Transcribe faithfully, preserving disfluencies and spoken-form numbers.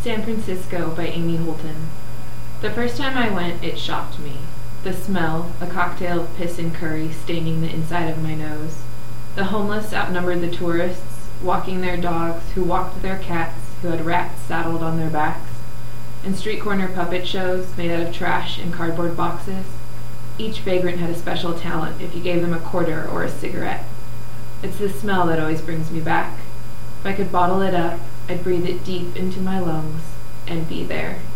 San Francisco by Amy Holton. The first time I went, it shocked me. The smell, a cocktail of piss and curry staining the inside of my nose. The homeless outnumbered the tourists, walking their dogs, who walked their cats, who had rats saddled on their backs. And street corner puppet shows made out of trash and cardboard boxes. Each vagrant had a special talent if you gave them a quarter or a cigarette. It's the smell that always brings me back. If I could bottle it up, I'd breathe it deep into my lungs and be there.